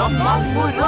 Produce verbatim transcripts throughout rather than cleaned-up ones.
Gammal moro.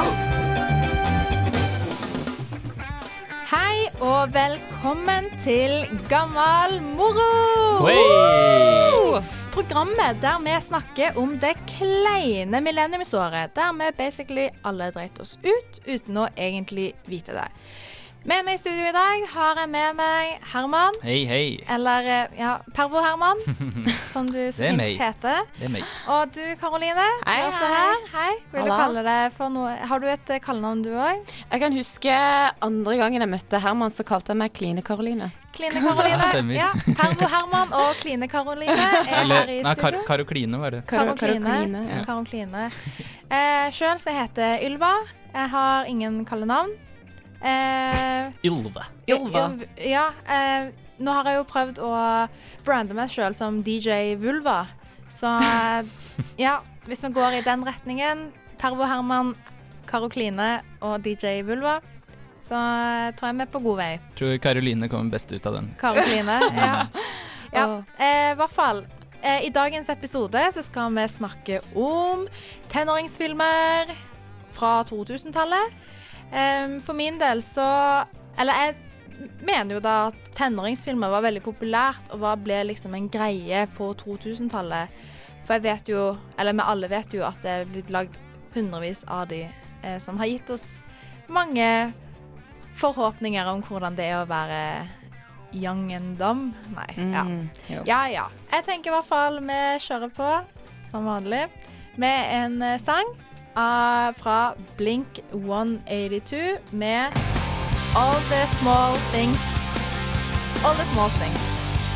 Hei og velkommen til Gammal moro. Hey! Programmet der vi snakker om det kleine millenniumsåret, der vi basically alle dreit oss ut uten å egentlig vite det. Med meg i studio i dag har jeg med meg Herman. Hei, hei. Eller, ja, Pervo Herman, som du så fint heter. Det er meg. Og du, Karoline, Hei, du er også hei. her. Hei. Vil Halla. du kalle deg for noe? Har du et eh, kallenavn du også? Jeg kan huske andre gangen jeg møtte Herman, så kalte jeg meg Kline Karoline. Kline Karoline. Ja, stemmer. Ja, Pervo Herman og Kline Karoline er Eller, her i nei, Kar studio. Karokline var det. Karo- Karokline. Karokline, ja. Karokline. Eh, selv så heter jeg Ylva. Jeg har ingen kallenavn. Eh, Ylva. Ylva. Yl- Ja, eh, nå har jeg jo prøvd å brande meg selv som D J Vulva. Så eh, ja, hvis vi går i den retningen, Pervo Herman, Karokline og D J Vulva, så eh, tror jeg vi er på god vei. Tror Karoline kommer best ut av den. Karokline, ja. Ja, Åh. eh, i hvert fall. Eh, I dagens episode så skal vi snakke om tenåringsfilmer fra to tusen-tallet. Um, for min del så Eller jeg mener jo da at tenåringsfilmer var veldig populært og var, ble liksom en greie på to tusen-tallet. For jeg vet jo, eller vi alle vet jo at det er blitt lagd hundrevis av de eh, som har gitt oss mange forhåpninger om hvordan det er å være young and dumb. Nei, ja. Mm, jo. Ja, ja. Jeg tenker i hvert fall vi kjører på, som vanlig, med en eh, sang uh, fra Blink one eighty-two med All the Small Things. All the Small Things.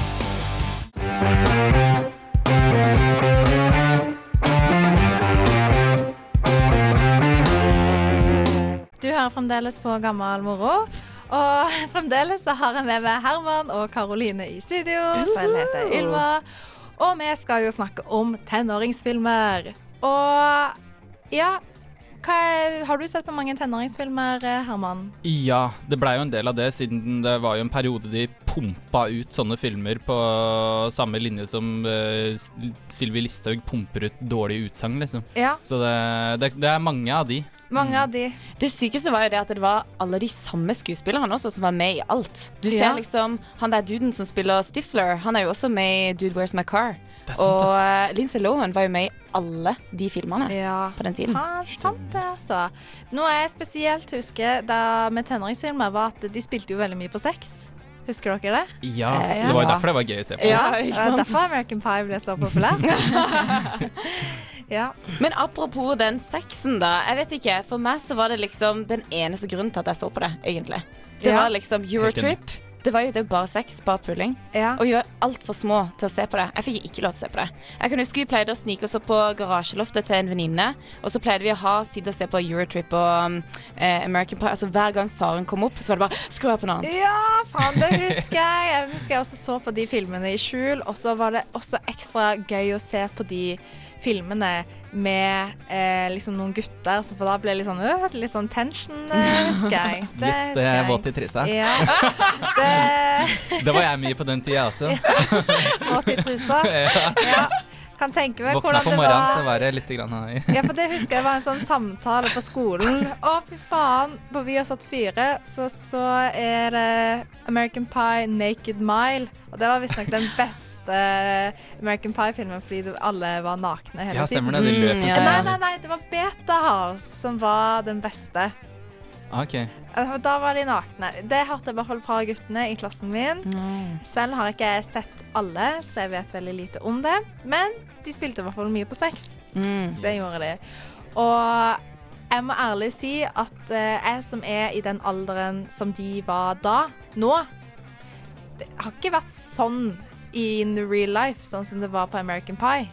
Du hører fremdeles på Gammal moro. Og fremdeles så har jeg med meg Herman og Karoline i studio. Selv heter jeg Ylva. Og vi skal jo snakke om tenåringsfilmer. Og ja, hva er, har du sett på mange tenåringsfilmer, Herman? Ja, det ble jo en del av det, siden det var jo en periode de pumpa ut sånne filmer på samme linje som uh, Sylvi Listhaug pumper ut dårlige utsagn, liksom. Ja, Så det, det, det er mange av de. mange av de. Det sykeste var jo det at det var alle de samme skuespillerne også som var med i alt. Du ser Ja. liksom, han der duden som spiller Stifler, han er jo også med i Dude, Where's My Car? Det er sant, Og ass. uh, Lindsay Lohan var jo med i alle de filmene Ja. på den tiden. Ja, sant det, altså. Noe jeg spesielt husker da med tenåringsfilmer, var at de spilte jo veldig mye på sex. Husker dere det? Ja, Eh, det var jo ja. derfor det var gøy å se på. Ja, Det ikke var sant? derfor American Pie ble så populær. Ja. Men apropos den sexen da, jeg vet ikke, for meg så var det liksom den eneste grunnen til at jeg så på det, egentlig. Det Ja. var liksom Eurotrip. Det var jo det bare sex, bare pulling. Ja. Og vi var alt for små til å se på det. Jeg fikk ikke lov til å se på det. Jeg kan huske vi pleide å snike oss opp på garasjeloftet til en venninne, og så pleide vi å ha sitte og se på Eurotrip og um, eh, American Pie. Altså hver gang faren kom opp, så var det bare skru av på noe annet. Ja, faen, det husker jeg. Jeg husker jeg også så på de filmene i skjul, og så var det også ekstra gøy å se på de filmene med eh, liksom noen gutter, så for da ble det litt sånn, øh, litt sånn tension, øh, husker jeg. Det Litt husker eh, jeg. våt i trissa. Ja. Det Det var jeg mye på den tida også. våt i trusa. Ja. Ja. Kan tenke meg Våkna hvordan på det morgenen, så var. var det litt grann i. Ja, for det husker jeg var en sånn samtale på skolen. Å, fy faen. På Vi har satt fire, så, så er det American Pie Naked Mile. Og det var visstnok den beste American Pie-filmen, fordi det- alle var nakne hele Ja, tiden. stemmer det. De løp Mm, en ja. sånn- Nei, nei, nei, det var Beta House som var den beste. Ok. Og Da var de nakne. Det hørte jeg i hvert fall fra guttene i klassen min. Mm. Selv har ikke jeg sett alle, så jeg vet veldig lite om det. Men de spilte i hvert fall mye på sex. Mm. Det Yes. gjorde de. Og jeg må ærlig si at eh, jeg som er i den alderen som de var da, nå, det har ikke vært sånn in real life, sånn som det var på American Pie.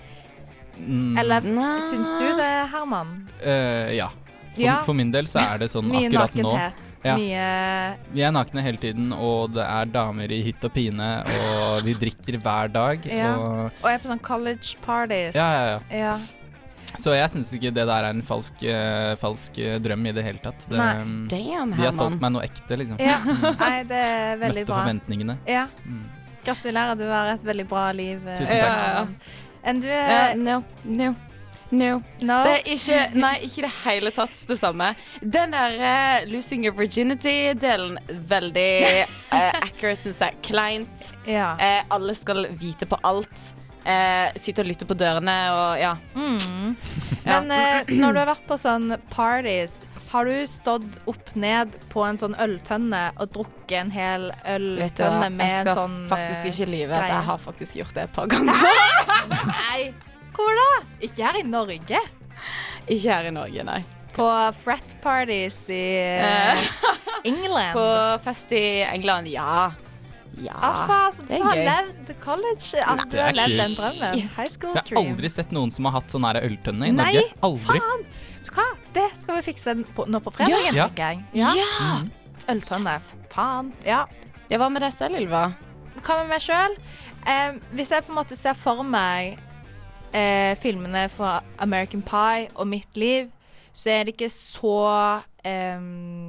Mm, Eller Nei. syns du det, Herman? eh, ja. For, Ja. for min del så er det sånn Mye akkurat nå. nakenhet. Ja. Mye Vi er nakne hele tiden, og det er damer i hytt og pine, og vi drikker hver dag. Ja. Og, Og jeg er på sånn college parties. ja, ja, ja. Ja. Så jeg syns ikke det der er en falsk, eh, falsk eh, drøm i det hele tatt. Det, Nei. mm, Damn, de har solgt Herman. meg noe ekte, liksom. Ja. Nei, det er veldig Møtte bra. forventningene. Ja. Mm. Gratulerer, du har et veldig bra liv. eh, Tusen takk. Ja, ja, ja. Enn du Ja, er no, no. No. No? Det er ikke, nei, ikke det hele tatt det samme. Den der uh, losing your virginity-delen, veldig uh, accurate, synes jeg. Kleint. Ja. Uh, alle skal vite på alt. Uh, sitte og lytte på dørene og ja. Mm. Ja. Men uh, når du har vært på sånn parties, har du stått opp ned på en sånn øltønne og drukket en hel øltønne med en sånn Jeg skal faktisk ikke lyve at jeg har faktisk gjort det et par ganger. Nei, hvor da? Ikke her i Norge. Ikke her i Norge, nei. På frat parties i uh, England. På fest i England, ja. Ja, ah, faen, så du det er har gøy. levd college, at du det er har levd kult. den drømmen. High school Jeg har dream. aldri sett noen som har hatt sånn her øltønne i Nei, Norge. Aldri. faen. Så hva? Det skal vi fikse på, nå på fredagen, Ja. tenker jeg. Ja. Mm. Øltønne. Yes. Faen. Ja. Ja, hva med deg selv, Ylva? Hva med meg selv? Eh, hvis jeg på en måte ser for meg eh, filmene fra American Pie og mitt liv, så er det ikke så eh,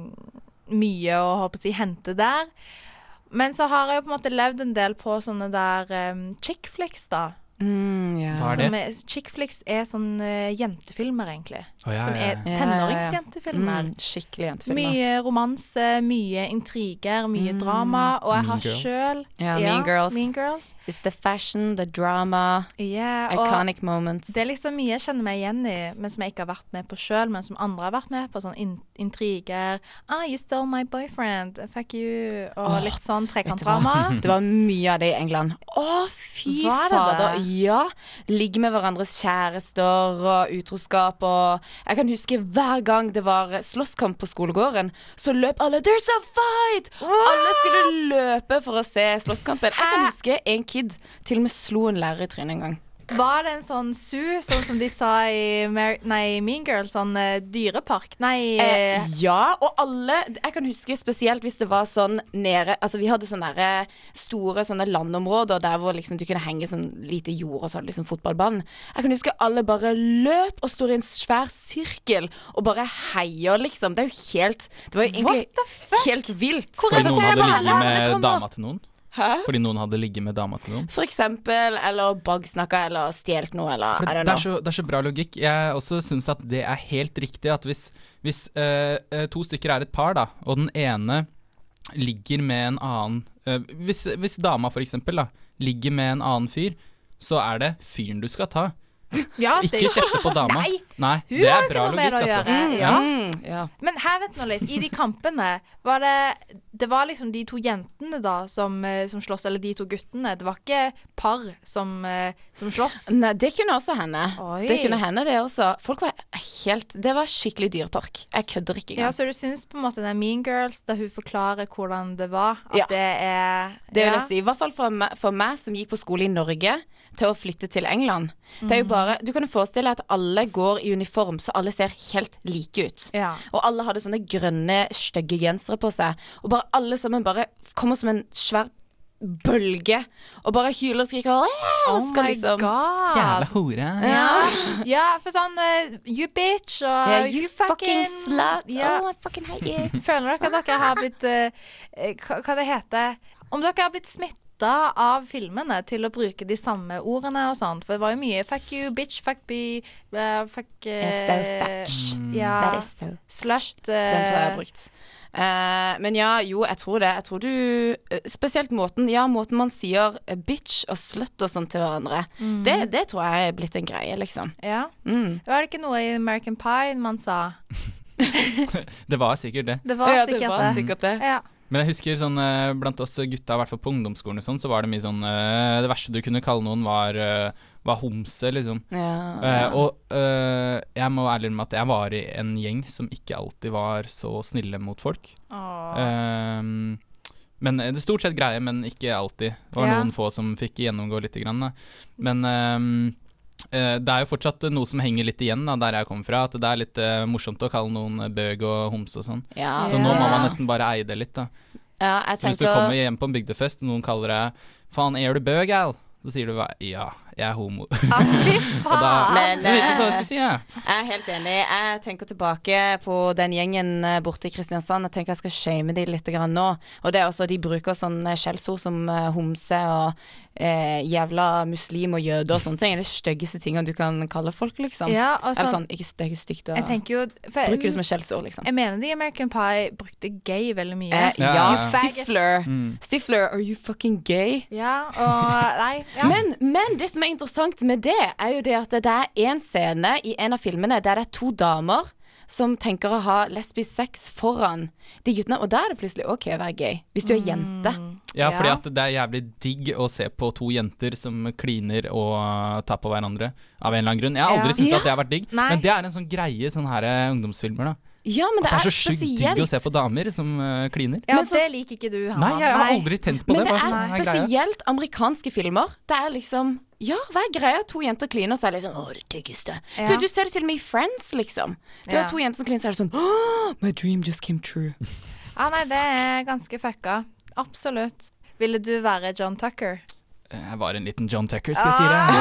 mye å håpe å si, hente der. Men så har jeg jo på en måte levd en del på sånne der um, chick flicks, da. Mm, ja. Hva er det? Som er, chick flicks er sånne jentefilmer, egentlig. Å, ja, som ja, er ja. tenåringsjentefilmer. Mm, skikkelig jentefilmer. Mye romanse, mye intriger, mye Mm. drama. Og jeg Mean har Girls. sjøl Ja, Mean Girls. Mean Girls. It's the fashion, the drama, Yeah, og iconic moments. det er liksom mye jeg kjenner meg igjen i, men som jeg ikke har vært med på sjøl, men som andre har vært med på. Sånn in intriger. Ah, you stole my boyfriend. Fuck you. Og Åh, litt sånn trekantdrama. Det var mye av det i England. Å, fy Var det fader. det? Ja. Ligge med hverandres kjærester og utroskap og jeg kan huske hver gang det var slåsskamp på skolegården, så løp alle There's a fight! Alle skulle løpe for å se slåsskampen. Jeg kan huske en kid til og med slo en lærer i trynet en gang. Var det en sånn zoo, sånn som de sa i Mer nei, Mean Girls, sånn uh, dyrepark? Nei Eh, ja, og alle jeg kan huske spesielt hvis det var sånn nede altså vi hadde sånne der, store sånne landområder der hvor liksom du kunne henge sånn lite jord og sånn liksom fotballbanen. Jeg kan huske alle bare løp og står i en svær sirkel og bare heier liksom. Det er jo helt det var jo egentlig What the fuck? helt vilt. Hvor Fordi er det noen så hadde jævla ligget lærerne med kommer? dama til noen? Hæ? Fordi noen hadde ligget med dama til noen? For eksempel, eller bagsnakka eller stjelt noe eller For I det, don't er know. så, det er så bra logikk. Jeg også synes at det er helt riktig at hvis, hvis eh, eh, to stykker er et par, da, og den ene ligger med en annen eh, hvis, hvis dama for eksempel da, ligger med en annen fyr, så er det fyren du skal ta. ja, det- Ikke kjefte på dama. Nei, Nei, hun det har er ikke bra noe med logikk, det å altså. gjøre. Ja. Mm, ja. Men her vet nå litt, i de kampene var det Det var liksom de to jentene da som, eh, som slåss, eller de to guttene. Det var ikke par som, eh, som slåss. Nei, det kunne også hende. Oi. Det kunne hende det også. Folk var helt Det var skikkelig dyrepark. Jeg kødder ikke Ja, engang. Så du syns på en måte det er Mean Girls, da hun forklarer hvordan det var? At Ja. det er Det vil ja. jeg si. I hvert fall for meg, for meg som gikk på skole i Norge, til å flytte til England. Det er jo bare Du kan jo forestille deg at alle går i uniform, så alle ser helt like ut. Ja. Og alle hadde sånne grønne, stygge gensere på seg. Og bare alle sammen bare kommer som en svær bølge og bare hyler og skriker. «Åh!» Oh og skal my liksom god. Jævla hore. Ja. Ja, for sånn eh, you bitch og Yeah, you fucking slut. Ja. Oh, I fucking hate you. Føler dere at dere har blitt eh, eh, hva, hva det heter Om dere har blitt smittet av filmene til å bruke de samme ordene og sånt. For det var jo mye fuck you, bitch, fuck be uh, fuck It's so eh, fetch. Ja, That is so slut Den tror jeg jeg har eh, brukt. Eh, men ja, jo, jeg tror det. Jeg tror du eh, Spesielt måten Ja, måten man sier eh, bitch og slut og sånn til hverandre. mm. Det, det tror jeg er blitt en greie, liksom. Ja. Mm. Var det ikke noe i American Pie man sa? Det var sikkert det. Det var Ja, sikkert det var sikkert det. Ja. Men jeg husker sånn eh, blant oss gutta, i hvert fall på ungdomsskolen og sånn, så var det mye sånn eh, det verste du kunne kalle noen var, eh, var homse, liksom. Ja. Eh, og eh, jeg må ærlig med at jeg var i en gjeng som ikke alltid var så snille mot folk. Åh. Um, men det er stort sett greie, men ikke alltid. Det var Ja. noen få som fikk gjennomgå litt grann, da. Men um, eh, det er jo fortsatt noe som henger litt igjen da, der jeg kommer fra, at det er litt eh, morsomt å kalle noen bøg og homse og sånn. Ja, Så nå må Ja. man nesten bare eie det litt, da. ja, jeg Så hvis du tenker kommer hjem på en bygdefest, og noen kaller deg 'faen, er du bøg, Al?' Så sier du bare 'ja, jeg er homo. Ah, fy Og da, faen. Men, jeg vet ikke hva jeg eh, skal si, jeg. Jeg er helt enig. Jeg tenker tilbake på den gjengen eh, borte i Kristiansand. Jeg tenker jeg skal shame de litt grann nå. Og det er også, de bruker sånne skjellsord som eh, homse og eh, jævla muslim og jøde og sånne ting. Det er de styggeste tingene du kan kalle folk, liksom. Ja, og Eller sånn, sånn, ikke, det er ikke stygt å jeg tenker jo for, bruke det som et skjellsord, liksom. Jeg mener de i American Pie brukte gay veldig mye. Eh, Ja, ja, ja. Stifler. Mm. Stifler, are you fucking gay? Ja, og Nei. Ja. Men, men det som er interessant med det, er jo det at det er en scene i en av filmene der det er to damer som tenker å ha lesbisk sex foran de guttene, og da er det plutselig ok å være gay, hvis du er jente. Ja, Ja. fordi at det er jævlig digg å se på to jenter som kliner og tar på hverandre av en eller annen grunn. Jeg har aldri Ja. syntes Ja. at det har vært digg, Nei. men det er en sånn greie, sånne her eh, ungdomsfilmer da. Ja, men At det, det er er så sjukt digg å spesielt. se på damer som uh, kliner. Ja, Men så- det liker ikke du, Hanna. Nei, jeg har aldri tent på Men det. det Hva er faen greia? spesielt amerikanske filmer. Det er liksom Ja, hva er greia? To jenter kliner, så er det liksom Å, det diggeste. Ja. Du, du ser det til og med i Friends, liksom. Det er Ja. to jenter som kliner, så er det sånn oh, my dream just came true. Ja, nei, det er ganske fucka. Absolutt. Ville du være John Tucker? Jeg var en liten John Tucker, skal jeg si det.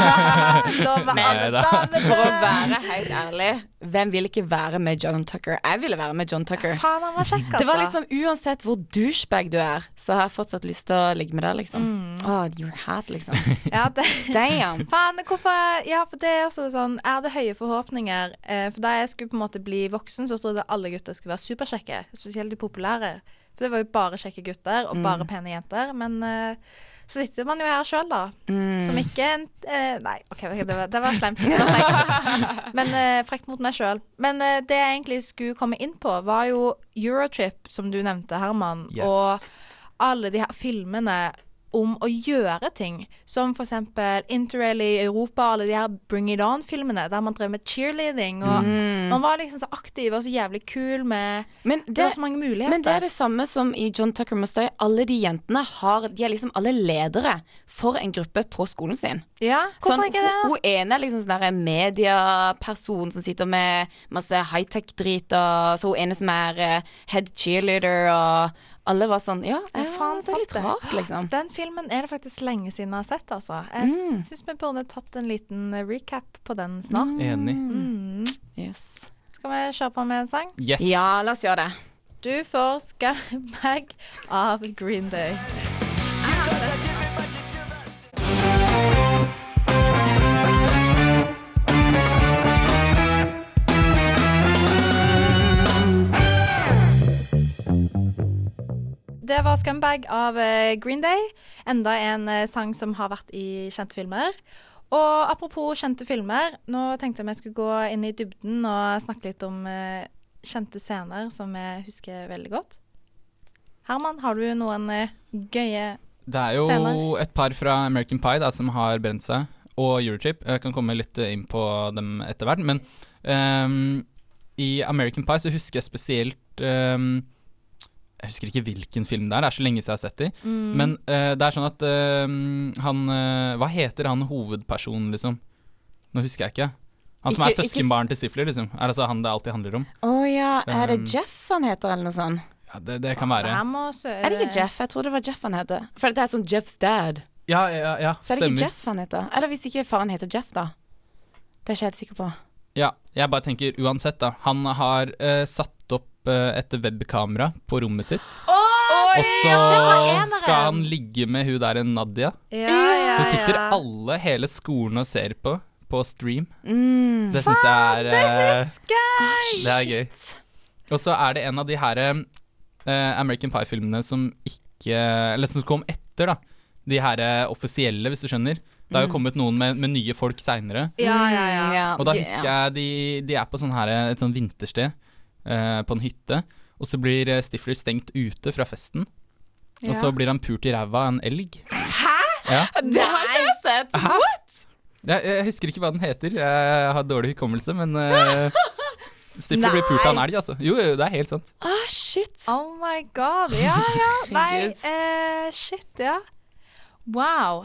Ah, lov med Men- alle Neida. damene. For å være helt ærlig, hvem vil ikke være med John Tucker? Jeg ville være med John Tucker. Faen, han var kjekk, altså. Det var liksom uansett hvor douchebag du er, så har jeg fortsatt lyst til å ligge med deg, liksom. Mm. Oh, you're hot, liksom. Ja, det Damn. Faen, hvorfor Ja, for det er også sånn Jeg hadde høye forhåpninger. Eh, for da jeg skulle på en måte bli voksen, så trodde jeg alle gutter skulle være superkjekke. Spesielt de populære. For det var jo bare kjekke gutter og bare pene jenter. Men eh, så sitter man jo her sjøl, da. Som ikke en eh, Nei, OK, ok, det var, det var slemt. Det var frekt. Men eh, frekt mot meg sjøl. Men eh, det jeg egentlig skulle komme inn på, var jo Eurotrip, som du nevnte, Herman. Yes. Og alle de her filmene om å gjøre ting, som for eksempel Interrail i Europa, alle de her Bring It On-filmene, der man drev med cheerleading, og man var liksom så aktiv og så jævlig kul med Men Det det, var så mange muligheter. men det er det samme som i John Tucker Must Die. Alle de jentene har De er liksom alle ledere for en gruppe på skolen sin. Ja, hvorfor Sånn, ikke det? hun, hun ene er liksom sånn der medieperson som sitter med masse high-tech-drit, og så hun ene som er eh, head cheerleader, og alle var sånn Ja, Ja, eh, faen, det er litt sant det. rart, liksom. Den filmen er det faktisk lenge siden jeg har sett, altså. Jeg Mm. syns vi burde tatt en liten eh, recap på den snart. Enig. Mm. Yes. Skal vi kjøre på med en sang? Yes. Ja, la oss gjøre det. Du får Scumbag av Green Day. Det var Scumbag av eh, Green Day. Enda en eh, sang som har vært i kjente filmer. Og apropos kjente filmer, nå tenkte jeg vi skulle gå inn i dybden og snakke litt om eh, kjente scener som jeg husker veldig godt. Herman, har du noen eh, gøye Det er jo Scener. et par fra American Pie da, som har brent seg, og Eurotrip. Jeg kan komme litt inn på dem etter hvert, men ehm, i American Pie så husker jeg spesielt ehm, Jeg husker ikke hvilken film det er, det er så lenge siden jeg har sett de. mm, Men eh, det er sånn at ehm, han eh, Hva heter han hovedpersonen, liksom? Nå husker jeg ikke. Han som Ikke- er ikke s- søskenbarn til Stifler, liksom. Er altså han det alltid handler om? Å ja, er det Um, Jeff han heter, eller noe sånt? Ja, det, det kan være. her må sø- Er det ikke Jeff? Jeg tror det var Jeff han heter. For det er sånn Jeff's dad. Ja, ja, ja, Så er det ikke stemmer. Jeff han heter. Eller hvis ikke faren heter Jeff, da. Det er ikke jeg helt sikker på. Ja, jeg bare tenker uansett, da. Han har eh, satt opp eh, et webkamera på rommet sitt. Og så det var eneren. skal han ligge med hun der Nadia. Ja, ja, Så sitter ja. alle, hele skolen og ser på, på stream. Mm. Det syns jeg er eh, Gøy! Det er gøy. Og så er det en av de her eh, American Pie-filmene som ikke Eller som kom etter, da. De her eh, offisielle, hvis du skjønner. Det har jo kommet noen med, med nye folk seinere. Ja, ja, ja. Og da de- husker jeg de, de er på sånn her, et sånn vintersted eh, på en hytte. Og så blir eh, Stifler stengt ute fra festen. Og så blir han pult i ræva av en elg. Hæ? Ja. Det har ikke jeg sett. Hæ? Jeg, jeg husker ikke hva den heter. Jeg har dårlig hukommelse, men uh, Stifler blir pult av en elg, altså. Jo, jo, det er helt sant. Ah, shit. Oh my god. Ja, ja. Nei, Herregud. eh, shit, ja. Wow.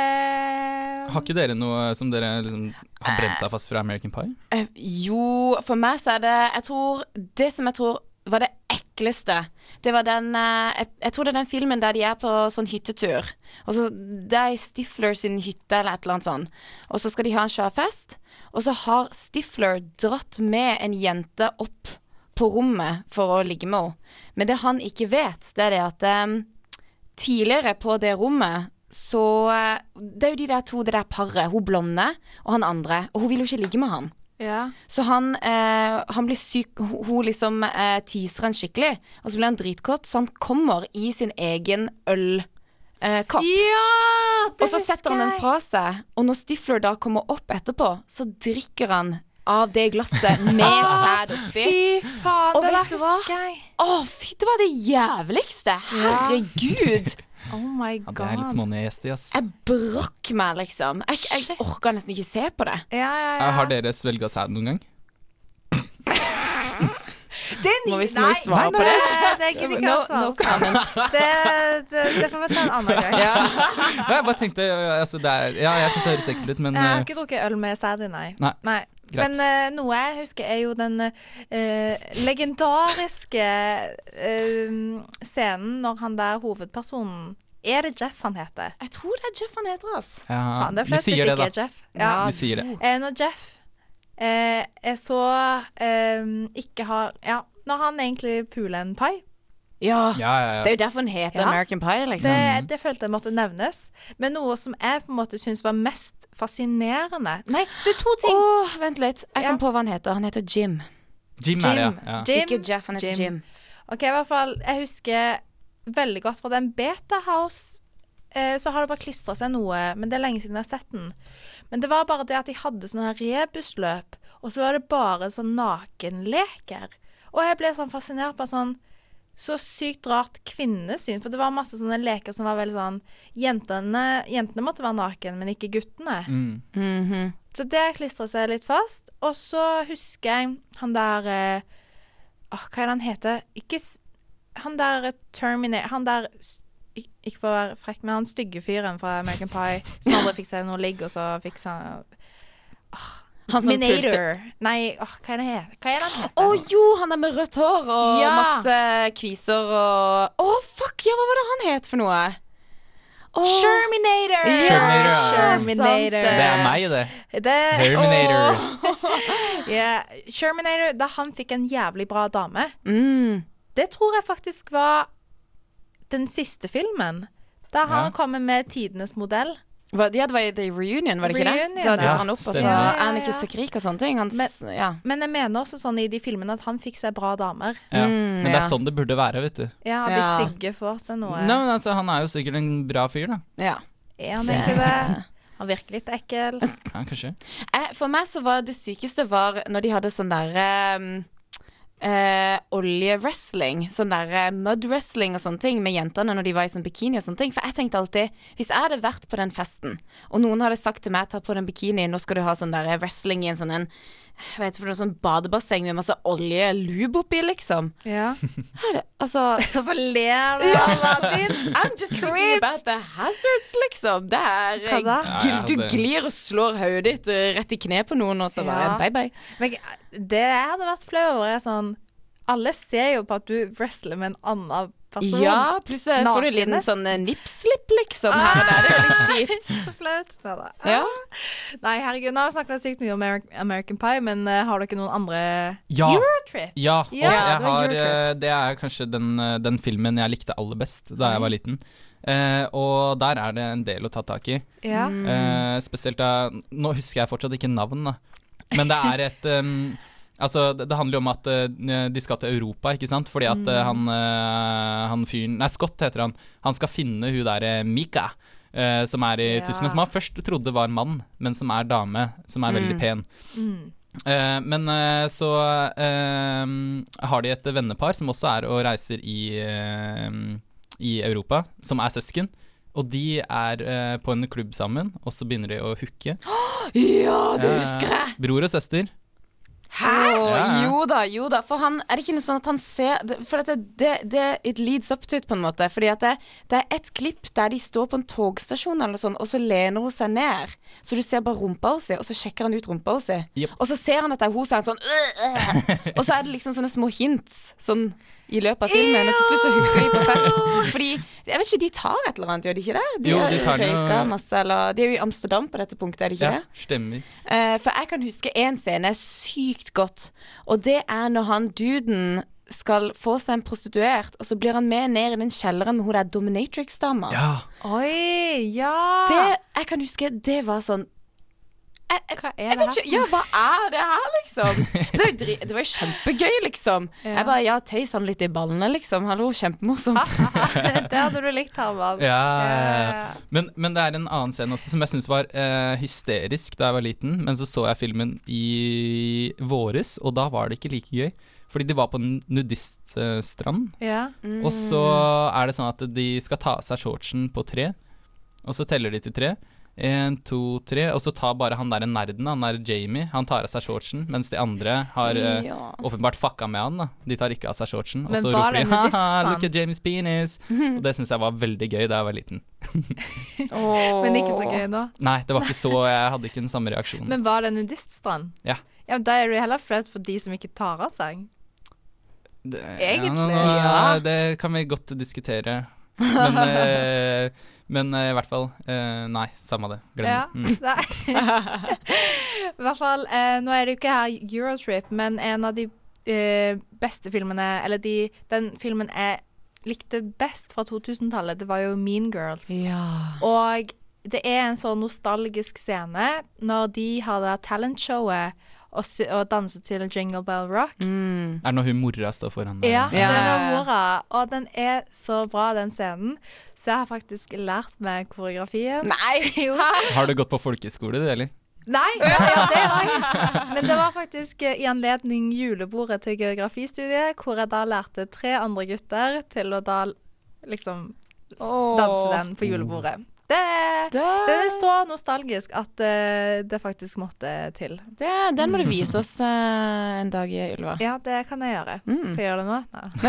Eh, Har ikke dere noe som dere liksom har brent seg fast fra American Pie? Eh, jo, for meg så er det Jeg tror Det som jeg tror var det ekleste. Det var den eh, jeg, jeg tror det er den filmen der de er på sånn hyttetur. Og så Det er Stifler sin hytte eller et eller annet sånn. Og så skal de ha en svær fest. Og så har Stifler dratt med en jente opp på rommet for å ligge med henne. Men det han ikke vet, det er det at um, tidligere på det rommet så uh, det er jo de der to, det der paret, hun blonde og han andre, og hun vil jo ikke ligge med han. Ja. Så han, uh, han blir syk, hun, hun liksom uh, teaser han skikkelig, og så blir han dritkåt, så han kommer i sin egen ølkopp. Uh, Ja, det og så setter han den fra seg, og når Stifler da kommer opp etterpå, så drikker han av det glasset med sæd oppi. Fy faen, Og det vet der du hva? husker jeg. Å, fy, det var det jævligste. Herregud. Oh my Ja, god. det er litt smånestig, ass. Jeg brakk meg, liksom. Jeg, jeg Shit. orker nesten ikke se på det. Ja, ja, ja. Har dere svelga sæd noen gang? Det er ny- Må vi Nei, svare på det? det? Det gidder ikke No, jeg å svare no på. comment. Det, det, det får vi ta en annen gang. Ja. Nei, jeg bare tenkte altså, det er, Ja, jeg syns det høres ekkelt ut, men Jeg har eh, ikke drukket øl med sæd i, nei. Nei, greit. Men eh, noe jeg husker, er jo den eh, legendariske eh, scenen når han der hovedpersonen Er det Jeff han heter? Jeg tror det er Jeff han heter, ass. ja, Faen, det er vi flest hvis sier det det, ikke da. er Jeff. Ja. Vi sier det. Eh, når Jeff eh, er så eh, ikke har Ja, når han egentlig puler en pai. Ja. Ja, ja, Det er ja. jo derfor han heter Ja. American Pie, liksom. Det, det følte jeg måtte nevnes. Men noe som jeg på en måte syns var mest fascinerende Nei, det er to ting. Åh, vent litt. Jeg Ja. kom på hva han heter. Han heter Jim. Jim er det, ja. ja. Jim. Ikke Jeff, han heter Jim. Ok, i hvert fall, jeg husker veldig godt fra den Beta House, eh, så har det bare klistret seg noe, men det er lenge siden jeg har sett den. Men det var bare det at de hadde sånne her rebusløp, og så var det bare sånn nakenleker. Og jeg ble sånn fascinert på sånn, så sykt rart kvinnesyn, for det var masse sånne leker som var veldig sånn, jentene, jentene måtte være naken, men ikke guttene. Mm. Mhm. Så det klistret seg litt fast, og så husker jeg han der, eh, åh, hva er det han heter? Ikke, s- han der Terminator, han der, s- ik- ikke for å være frekk, men han stygge fyren fra American Pie, som aldri fikk seg noe ligg, og så fikk seg, Han som pulte. Minator. Nei, åh, hva er det her? Hva er det han heter? Å jo, han er med rødt hår og Ja. masse kviser og Å, fuck, ja, hva var det han het for noe? Åh. Sherminator! Ja, Sherminator. Sherminator. sant Det er meg, det. Det, Terminator. yeah. Sherminator, da han fikk en jævlig bra dame. Mm. Det tror jeg faktisk var den siste filmen. Da har Ja. han kommet med tidenes modell. Hva- Ja, det var i The Reunion, var det ikke Reunion, det? Da dukket ja. han opp, og så Stemmer. Ja, ja, er han ikke ja. så rik og sånne ting. Han, s- ja. Men jeg mener også sånn i de filmene at han fikk seg bra damer. Ja. Mm, Men det er ja. sånn det burde være, vet du. Ja, de Ja. stygge får seg noe. Nei, men altså, Han er jo sikkert en bra fyr, da. ja. Er han ikke det? Han virker litt ekkel. Ja, kanskje. Eh, For meg så var det sykeste var når de hadde sånn der um, eh, oljewrestling. Sånn der eh, mud-wrestling og sånne ting med jentene når de var i sånn bikini og sånne ting. For jeg tenkte alltid, hvis jeg hadde vært på den festen, og noen hadde sagt til meg, ta på den bikinien, nå skal du ha sånn der wrestling i en sånn en, jeg vet ikke, for noe sånn badebasseng med masse olje lube oppi, liksom. Ja. Her, altså Og så ler du, Aladdin. I'm just thinking about the hazards, liksom. Det er Hva da? Ja, gl- ja, Du det- glir og slår hodet ditt eh, rett i kne på noen, og så bare Ja. bye bye. Men det jeg hadde vært flau over, er sånn alle ser jo på at du wrestler med en annen person. Ja, plutselig får du en liten Nakenest. sånn eh, nippslipp, liksom. Her og der. Det er jo litt kjipt. Så flaut. Neida. Ja. Nei, herregud, nå har vi snakket sykt mye om Ameri- American Pie, men eh, har dere noen andre Ja. Eurotrip? Ja, og Ja, jeg det var har, Eurotrip. eh, det er kanskje den, eh, den filmen jeg likte aller best da jeg var liten. Eh, og der er det en del å ta tak i. Ja. Eh, spesielt da Nå husker jeg fortsatt ikke navn, da. Men det er et um, Altså, det, det handler jo om at eh, de skal til Europa, ikke sant? Fordi at eh, han, eh, han fyren Nei, Scott heter han. Han skal finne hun derre Mika, eh, som er i Ja. Tyskland. Som han først trodde var mann, men som er dame. Som er veldig Mm. pen. Mm. Eh, men eh, så eh, har de et vennepar som også er og reiser i, eh, i Europa, som er søsken. Og de er eh, på en klubb sammen, og så begynner de å hooke. Ja, det Eh, husker jeg. Bror og søster. Hæ? Ja, ja. Jo da, jo da. For han, er det ikke noe sånn at han ser det, For at det, det, det it leads up to it, på en måte. Fordi at det, det er et klipp der de står på en togstasjon eller sånn, og så lener hun seg ned. Så du ser bare rumpa hennes, og så sjekker han ut rumpa hennes. Yep. Og så ser han at det er hun, så er han sånn øh, øh. Og så er det liksom sånne små hints. Sånn i løpet av filmen, og til slutt så hooker de på fest. Fordi, jeg vet ikke, de tar et eller annet, gjør de ikke det? De Jo, de tar røyker noe- masse, eller de er jo i Amsterdam på dette punktet, er de ikke Ja, det? stemmer. Eh, for jeg kan huske en scene sykt godt, og det er når han duden skal få seg en prostituert, og så blir han med ned i den kjelleren med hun der dominatrix-dama. Ja. Oi, ja. Det, jeg kan huske, det var sånn jeg, jeg, Hva er jeg det vet ikke, ja, hva er det her, liksom? Det var jo, dri, det var jo kjempegøy, liksom. Ja. Jeg bare, ja, teis han litt i ballene, liksom. Hallo, kjempemorsomt. Det hadde du likt, Herman. Ja, Ja. men, men det er en annen scene også som jeg synes var eh, hysterisk da jeg var liten, men så så jeg filmen i våres, og da var det ikke like gøy. Fordi de var på en nudiststrand, Ja. Mm. og så er det sånn at de skal ta av seg shortsen på tre, og så teller de til tre. En, to, tre, og så tar bare han der nerden, han der Jamie, han tar av seg shortsen, mens de andre har eh, Ja. åpenbart fucka med han da. De tar ikke av seg shortsen, og Men så var roper det de, haha, nudiststrand? look at Jamies penis. Og det synes jeg var veldig gøy da jeg var liten. Åh. Men ikke så gøy nå. Nei, det var ikke så, jeg hadde ikke den samme reaksjonen. Men var det nudiststrand? Ja. Ja, men Da er det heller flaut for de som ikke tar av seg. Det, Egentlig. Ja, nå, nå, Ja. det kan vi godt diskutere. Men, eh, men eh, i hvert fall, eh, nei, samme det. Glem Ja, det. Mm. nei. I hvert fall, eh, nå er det jo ikke her Eurotrip, men en av de eh, beste filmene, eller de, den filmen jeg likte best fra to tusen-tallet, det var jo Mean Girls. Ja. Og det er en sånn nostalgisk scene når de har det talentshowet og, sy- og danser til Jingle Bell Rock. Mm. Er det når hun mora står foran deg? Ja, Ja, den ja, er ja. mora, og den er så bra, den scenen. Så jeg har faktisk lært meg koreografien. Nei! Jo. Har du gått på folkeskole, du, eller? Nei, ja, ja, det har jeg. Men det var faktisk eh, i anledning julebordet til geografistudiet, hvor jeg da lærte tre andre gutter til å da liksom danse den på julebordet. Det, det er så nostalgisk at eh, det faktisk måtte til. Det, den må du vise oss eh, en dag, Ylva. Ja, det kan jeg gjøre. Mm. Skal jeg gjøre det nå?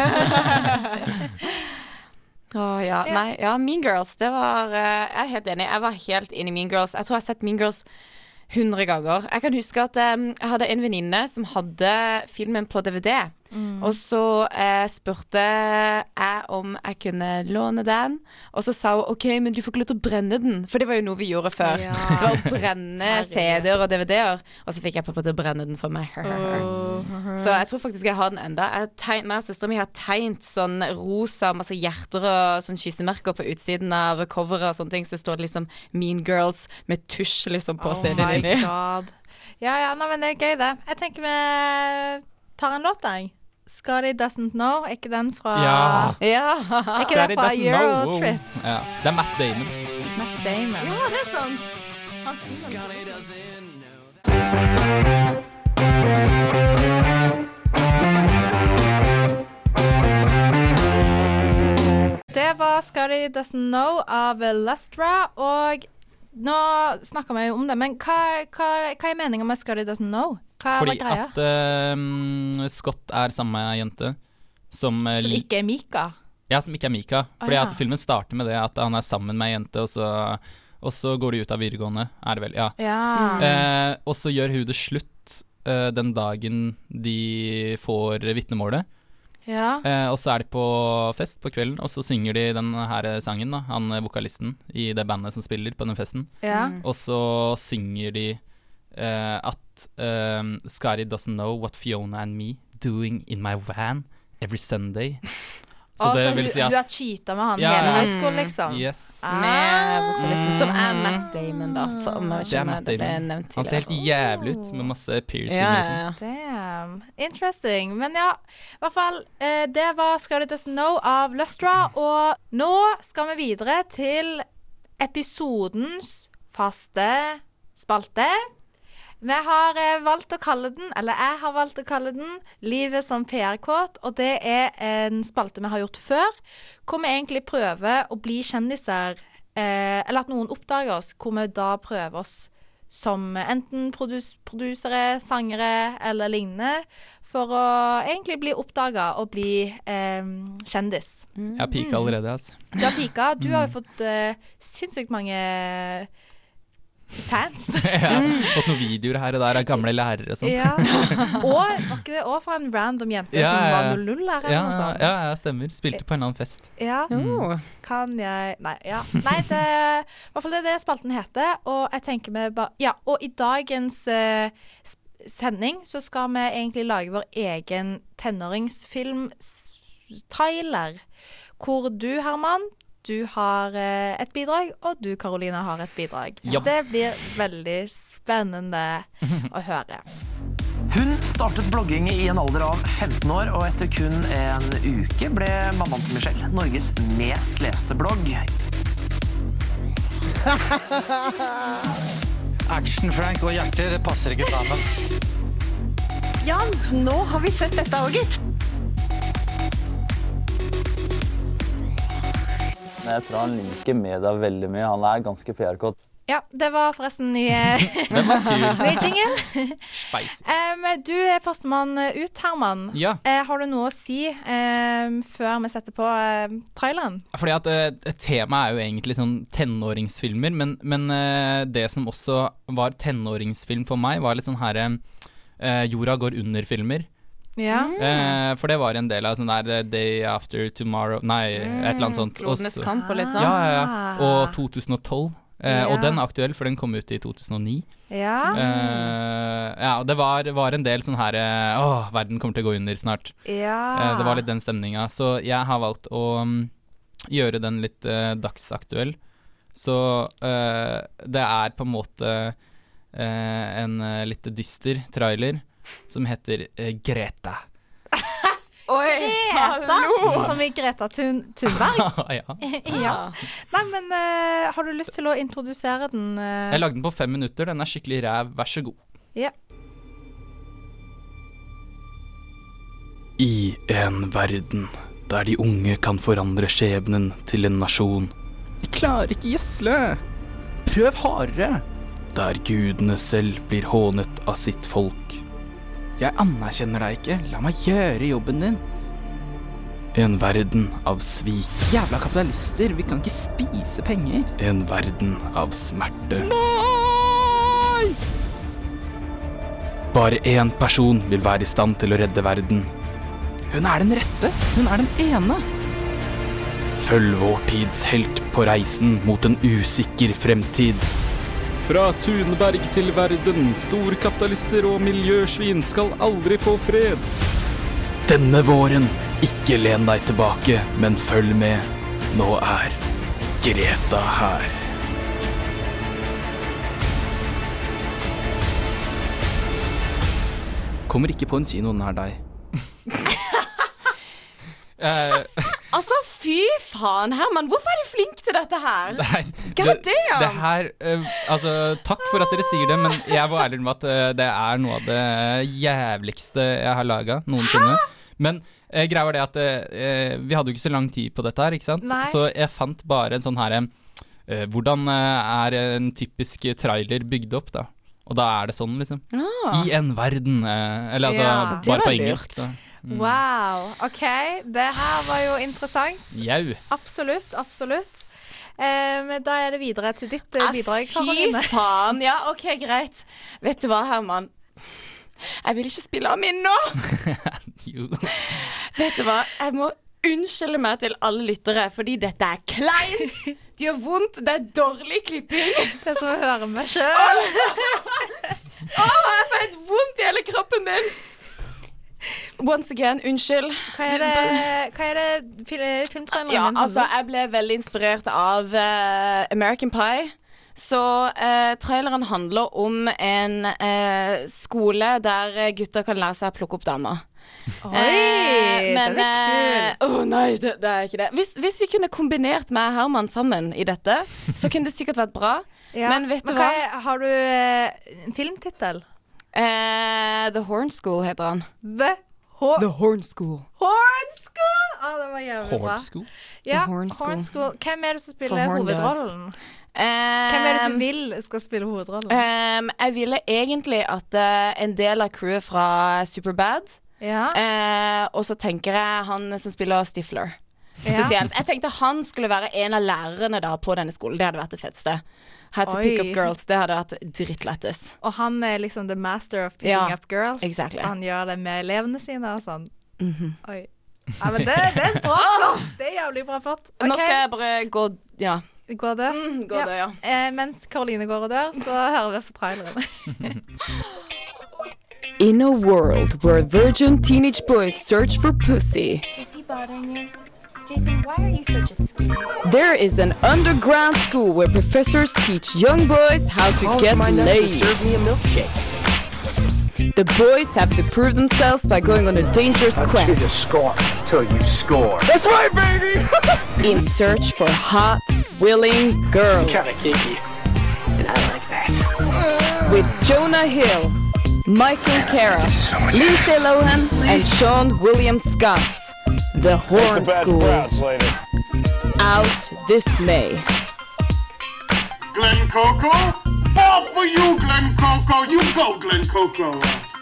Nei. Åh, ja. Ja. Nei, ja, Mean Girls, det var eh, Jeg er helt enig. Jeg var helt inne i Mean Girls. Jeg tror jeg har sett Mean Girls hundre ganger. Jeg kan huske at eh, jeg hadde en venninne som hadde filmen på D V D. Mm. Og så eh, spurte jeg om jeg kunne låne den. Og så sa hun OK, men du får ikke lov til å brenne den. For det var jo noe vi gjorde før. Ja. Det var å brenne Herregud. C D-er og D V D-er. Og så fikk jeg pappa til å brenne den for meg. Så jeg tror faktisk jeg har den enda. Jeg tegn, meg og søsteren min har tegnet sånn rosa, masse hjerter og sånn kyssemerker på utsiden av coveret og sånne ting. Så det står liksom Mean Girls med tusj liksom på Oh C D-en my inni. god. Ja, ja, nei, men det er gøy det. Jeg tenker vi tar en låt, jeg. Scotty Doesn't Know. Er ikke den fra Ja. Ja. Er ikke Scotty det fra doesn't know. Eurotrip? Ja. Det er Matt Damon. Matt Damon. Ja, det er sant. Han synger. Det var Scotty Doesn't Know av Lustra, og nå snakker vi jo om det, men hva, hva, hva er meningen med Scotty Doesn't Know? Hva Fordi var greia? at eh, Scott er samme jente som eh, Som ikke er Mika? Ja, som ikke er Mika. Fordi Ah, ja. at filmen starter med det at han er sammen med ei jente, og så, og så går de ut av videregående, er det vel. Ja. Ja. Eh, og så gjør hun det slutt eh, den dagen de får vitnemålet. ja. Eh, og så er de på fest på kvelden, og så synger de den her sangen, da, han eh, vokalisten i det bandet som spiller på den festen. ja. Mm. Og så synger de eh, at um, Scotty doesn't know what Fiona and me doing in my van every Sunday. Så Og det så vil hun, si hun at har cheatet med han Ja, hele ja. high school, liksom. Yes. Med vokalisten, som er Mm. Matt Damon, da. Som jeg Det er skjønner Matt det ble Damon. nevnt Han ser helt tidligere. jævlig ut med masse piercing. Ja, Liksom. ja, ja. Damn. Interesting. Men ja, i hvert fall, eh, det var Scotty Doesn't Know av Lustra, og nå skal vi videre til episodens faste spalte. Vi har eh, valgt å kalle den, eller jeg har valgt å kalle den, Livet som P R-kåt, og det er en spalte vi har gjort før, hvor vi egentlig prøver å bli kjendiser, eh, eller at noen oppdager oss, hvor vi da prøver oss som enten produs produsere, sangere eller lignende, for å egentlig bli oppdaget og bli eh, kjendis. Jeg har pika allerede, altså. Du har pika, du har jo fått eh, sinnssykt mange fans. ja, fått noen videoer her og der av gamle lærere og sånn. Ja. Og var ikke det også fra en random jente Ja, som ja. var null null-lærer eller Ja, noe sånt? ja, ja, stemmer. Spilte på en annen fest. Ja. Oh. Kan jeg Nei, ja. Nei, det i hvert fall det er det spalten heter. Og jeg tenker vi bare Ja, og i dagens uh, sending så skal vi egentlig lage vår egen tenåringsfilm-trailer. Hvor du, Herman, du har uh, et bidrag, og du, Karolina, har et bidrag. Ja. Det blir veldig spennende å høre. Hun startet blogging i en alder av femten år, og etter kun en uke ble mammaen til Michelle Norges mest leste blogg. Action, Frank og hjerter passer ikke sammen. Jan, nå har vi sett dette også, gitt. Jeg tror han liker media veldig mye. Han er ganske P R-kåt. Ja, det var forresten ny, Den var kul. ny jingle. Spicy. Um, du er førstemann ut, Herman. Ja. Uh, har du noe å si um, før vi setter på uh, traileren? Fordi at uh, temaet er jo egentlig sånn tenåringsfilmer, men, men uh, det som også var tenåringsfilm for meg, var litt sånn her uh, jorda går under-filmer. Ja. Uh, for det var en del av sånn der The Day After Tomorrow, nei, et eller annet sånt. Klodenes Også- kamp og litt sånn. Ja, ja, ja. Og to tusen og tolv. Uh, Ja. Og den er aktuell, for den kom ut i to tusen og ni. Ja. Uh, ja, og det var, var en del sånn her uh, Åh, verden kommer til å gå under snart. ja. Uh, det var litt den stemninga. Så jeg har valgt å um, gjøre den litt uh, dagsaktuell. Så uh, det er på en måte uh, en uh, litt dyster trailer som heter uh, Greta. Oi, Greta, som i Greta Thun Thunberg. ja. Ja. Nei, men uh, har du lyst til å introdusere den? Uh? Jeg lagde den på fem minutter. Den er skikkelig ræv. Vær så god. Ja. I en verden der de unge kan forandre skjebnen til en nasjon. Vi klarer ikke gjødsle. Prøv hardere. Der gudene selv blir hånet av sitt folk. Jeg anerkjenner deg ikke. La meg gjøre jobben din. En verden av svik. Jævla kapitalister. Vi kan ikke spise penger. En verden av smerte. Nei! Bare én person vil være i stand til å redde verden. Hun er den rette. Hun er den ene. Følg vår tids helt på reisen mot en usikker fremtid. Fra Thunberg til verden, storkapitalister og miljøsvin skal aldri få fred. Denne våren, ikke len deg tilbake, men følg med. Nå er Greta her. Kommer ikke på en kino nær deg. uh, Altså, fy faen, Herman. Hvorfor er du flink til dette her? Nei, God det, damn! det her uh, Altså, takk for at dere sier det, men jeg var ærlig med at uh, det er noe av det jævligste jeg har laget noensinne. Men uh, greia var det at uh, vi hadde jo ikke så lang tid på dette her, ikke sant? Nei. Så jeg fant bare en sånn her uh, hvordan uh, er en typisk trailer bygd opp da? Og da er det sånn, liksom. Ah. I en verden. Uh, eller altså, Ja, det bare var på engelsk. lurt. Da. Mm. Wow. OK. Det her var jo interessant. Jau. Absolutt. Absolutt. Um, da er det videre til ditt uh, Ah, bidrag, fy Karoline. faen. Ja, OK, greit. Vet du hva, Herman? Jeg vil ikke spille av min nå. Jo. Vet du hva? Jeg må unnskylde meg til alle lyttere, fordi dette er kleint. Det gjør vondt. Det er dårlig klipping. Det er som å høre meg sjøl. Åh, jeg får helt vondt i hele kroppen min. Once again, unnskyld. Hva er det, hva er det fil filmtraileren Ja, din handler altså, om? jeg ble veldig inspirert av eh, American Pie. Så eh, traileren handler om en eh, skole der eh, gutter kan lære seg å plukke opp damer. Oi, Eh, men, den er kul. eh, Å nei, det, det er ikke det. Hvis, hvis vi kunne kombinert meg og Herman sammen i dette, så kunne det sikkert vært bra. Ja. Men vet du hva? hva? Er, har du eh, en filmtittel? Eh, The Horn School heter han. The, Ho The Horn School. Horn School! Å, det var jævlig bra. Hårdsko. Ja, The Horn Horn School. School. Hvem er det som For spiller horn hovedrollen? Eh, Hvem er det du vil skal spille hovedrollen? ehm, jeg ville egentlig at eh, en del av crewet fra Superbad Ja. eh, og så tenker jeg han som spiller Stifler. spesielt. Jeg tenkte han skulle være en av lærerne da på denne skolen. Det hadde vært det fetste. How to Oi. Pick up girls. Det hadde vært drittlettes. Og han er liksom the master of picking ja, up girls. Exactly. Han gjør det med elevene sine og sånn. Mm-hmm. Oi. Ja, men det, det er bra flott. Det er jævlig bra flott. Okay. Nå skal jeg bare gå, ja. Gå dør? Mm, gå dør, ja. ja. Eh, mens Karoline går og dør, så hører vi på traileren. In a world where virgin teenage boys search for pussy. Is he bothering you? Jason, why are you such a skis? There is an underground school where professors teach young boys how to Calls get my laid. Serve me a milkshake. The boys have to prove themselves by going on a dangerous I'll quest. I'll score till you score. That's right, baby! In search for hot, willing girls. It's kind of kinky, and I like that. With Jonah Hill, Michael Cera, so Lindsay Lohan, and Sean William Scott. The Horn School. Out this May. Glen Coco? Fall for you, Glen Coco. You go, Glen Coco.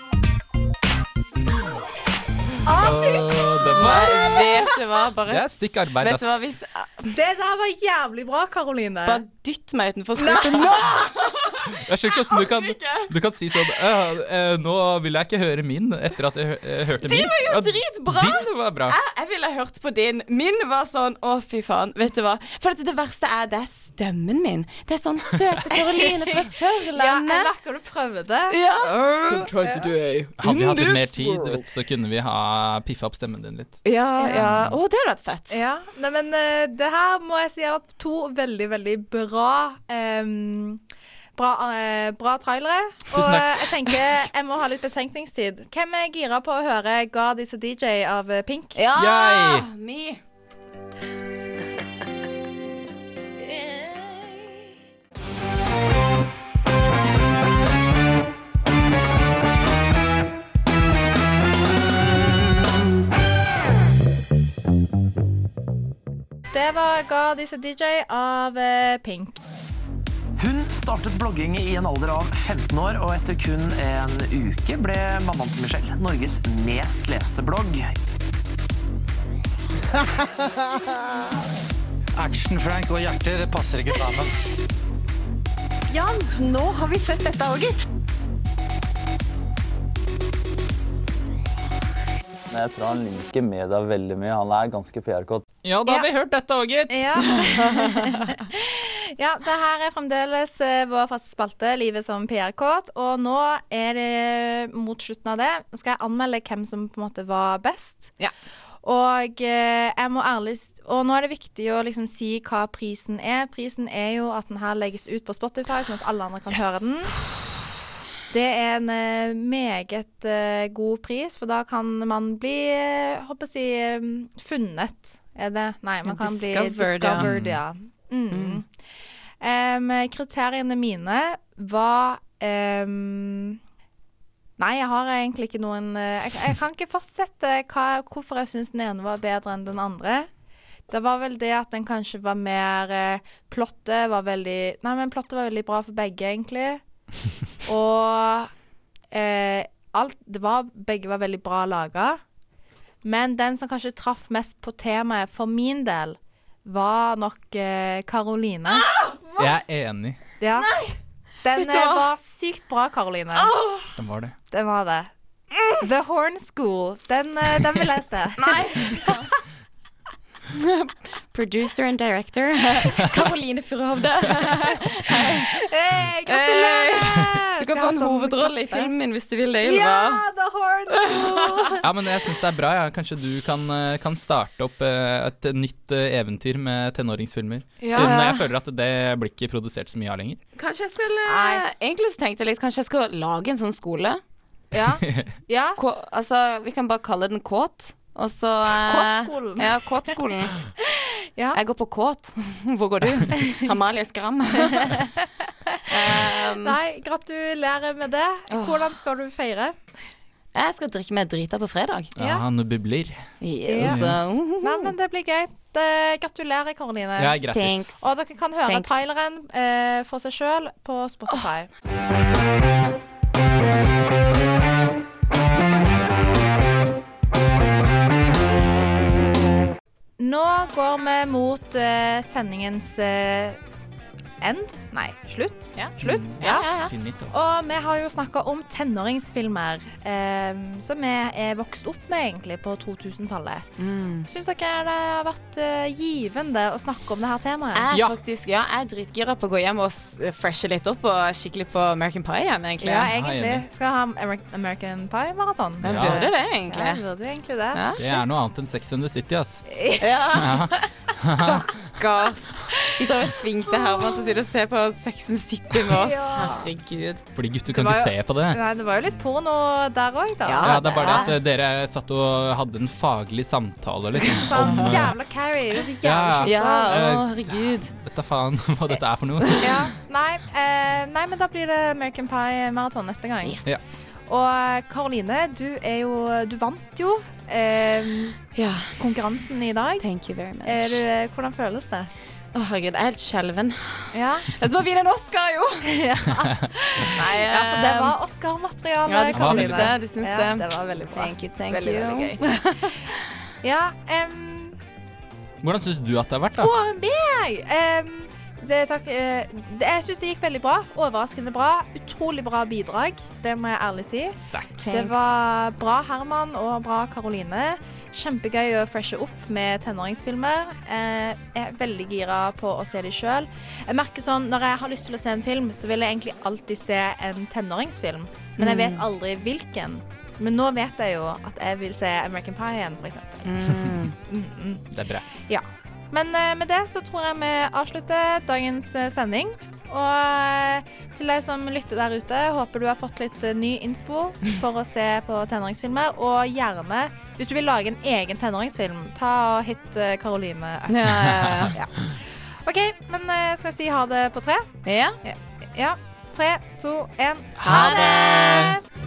Oh, det, var... vet du hva, bare det er stikk arbeid, vet du hva, hvis... Det der var jævlig bra, Karoline. Bare dytt meg utenfor skapet nå. Jeg skjønner ikke hvordan du kan, du kan si sånn uh, uh, nå vil jeg ikke høre min etter at jeg uh, hørte min. De var jo ja, dritbra. Din var bra. Jeg, jeg ville hørt på din. Min var sånn, å fy faen, vet du hva? For det verste er, det er stemmen min. Det er sånn søte Karoline fra Sørlandet. Ja, jeg merker du prøvde. Ja. So try today. Hadde vi hatt litt mer tid, vet, så kunne vi ha piffa opp stemmen din litt. Ja, ja. Å, det hadde vært fett. Ja, nei, men uh, det her må jeg si at to veldig, veldig bra um, Bra, uh, bra trailere. Og uh, jeg tenker jeg må ha litt betenkningstid. Hvem er gira på å høre God is a D J av uh, Pink? Ja, Yay. me. Det var God is a D J av uh, Pink. Hun startet blogging i en alder av femten år, og etter kun en uke ble mammaen til Michelle Norges mest leste blogg. Action, Frank og hjerter, det passer ikke sammen. Jan, nå har vi sett dette også, gitt. Men jeg tror han liker media veldig mye. Han er ganske P R-kåt. Ja, da har vi hørt dette også, gitt. Ja. Ja, det her er fremdeles uh, vår faste spalte, Livet som P R-kåt. Og nå er det mot slutten av det. Nå skal jeg anmelde hvem som på en måte var best. Ja. Og uh, jeg må ærlig Og nå er det viktig å liksom si hva prisen er. Prisen er jo at den her legges ut på Spotify, sånn at alle andre kan yes. høre den. Det er en uh, meget uh, god pris, for da kan man bli, uh, håper jeg si, um, funnet. Er det? Nei, man kan discovered, bli discovered, ja. Mm. Mm. Um, kriteriene mine var um, Nei, jeg har egentlig ikke noen uh, jeg, jeg kan ikke fastsette hva, hvorfor jeg synes den ene var bedre enn den andre. Det var vel det at den kanskje var mer uh, plottet var veldig Nei, men plottet var veldig bra for begge, egentlig. Og uh, alt det var, begge var veldig bra laget. Men den som kanskje traff mest på temaet for min del var nok uh, Karoline. Ah, jeg er enig. Ja. Nei! Den uh, var sykt bra, Karoline. Oh. Den var det. Den var det. Mm. The Horn School. Den, uh, den vil jeg se. Nei. Producer and director Karoline Furhovde. Hey, gratulerer! Du kan få en hovedrolle i filmen min hvis du vil det, Ylva. Ja, The Horn School. Ja, men jeg synes det er bra, ja. Kanskje du kan, kan starte opp et nytt eventyr med tenåringsfilmer. Ja. Siden jeg føler at det blir ikke produsert så mye av lenger. Kanskje jeg skal Nei. Egentlig så tenkte jeg litt Kanskje jeg skal lage en sånn skole. Ja, ja. K Altså, vi kan bare kalle den Kåt. Og så Kåtskolen. Ja, Kåtskolen. Ja. Jeg går på Kåt. Hvor går du? Amalie Skram. um, Nei, gratulerer med det. Hvordan skal du feire? Jeg skal drikke meg drita på fredag. Ja, ja. Noe bubler. Yes. Ja. Nei, men det blir gøy. Det, gratulerer, Karoline. Ja, grattis. Og dere kan høre Thanks. traileren eh, for seg selv på Spotify. Nå vi mot uh, sendingens uh, end. Nei, slutt. Ja. Slutt, ja. Ja, ja, Finito. Og vi har jo snakket om tenåringsfilmer um, som vi er vokst opp med egentlig på to-tusen-tallet. Mm. Synes dere det har vært uh, givende å snakke om det her temaet? Jeg, Ja. faktisk, ja, jeg er dritgira på å gå hjem og s- freshe litt opp og kikke litt på American Pie igjen, egentlig. Ja, Ja, egentlig. enig. Skal ha Amer American Pie-maraton. Jeg Ja. burde det, Ja, egentlig. burde vi egentlig det. Ja, Det er noe annet enn Sex and the City, ass. Ja. Stakkars. De har jo tvingt Herman til å sitte og se på Sex and the City med oss. Ja. Herregud. Fordi gutter Det kan var ikke jo- se på det. Nei, det var jo litt porno der også, da. Ja, Ja, det er bare det det at eh, dere satt og hadde en faglig samtale, liksom. Sånn om, eh, jævla Carrie. Det er så Ja. jævla Ja, slitsomt. å, herregud. Vet da faen hva dette er for noe. Ja. Nei, eh, nei, men da blir det American Pie-maraton neste gang. Yes. Ja. Og Karoline, du er jo Du vant jo eh, Ja, konkurransen i dag. thank you very much. Er du, hvordan føles det? Å, herregud, jeg er helt skjelven. Ja. Jeg skal bare vinne en Oscar, jo! ja. Nei, ja, for det var Oscar-materiale. Ja, du Karoline. syns det. Du syns ja, det. det var veldig bra. Thank you, thank veldig, you. veldig gøy. ja, em, Hvordan syns du at det har vært, da? Å, meg! Em, det, takk, eh, det, jeg syns det gikk veldig bra. Overraskende bra. Utrolig bra bidrag, det må jeg ærlig si. Det var bra Herman og bra Karoline. Kjempegøy å freshe opp med tenåringsfilmer. Eh, jeg er veldig gira på å se de sjøl. Jeg merker sånn, når jeg har lyst til å se en film, så vil jeg egentlig alltid se en tenåringsfilm. Men jeg vet aldri hvilken. Men nå vet jeg jo at jeg vil se American Pie igjen, for eksempel. Mm. Mm, mm. Det er bra. Ja. Men eh, med det så tror jeg vi avslutter dagens eh, sending. Og eh, til deg som lytter der ute, håper du har fått litt eh, ny innspo for å se på tenåringsfilmer. Og gjerne, hvis du vil lage en egen tenåringsfilm, ta og hit eh, Karoline. Ja, ja, ja. OK, men eh, skal jeg si ha det på tre? ja. Ja. Tre, to, én. Ha det!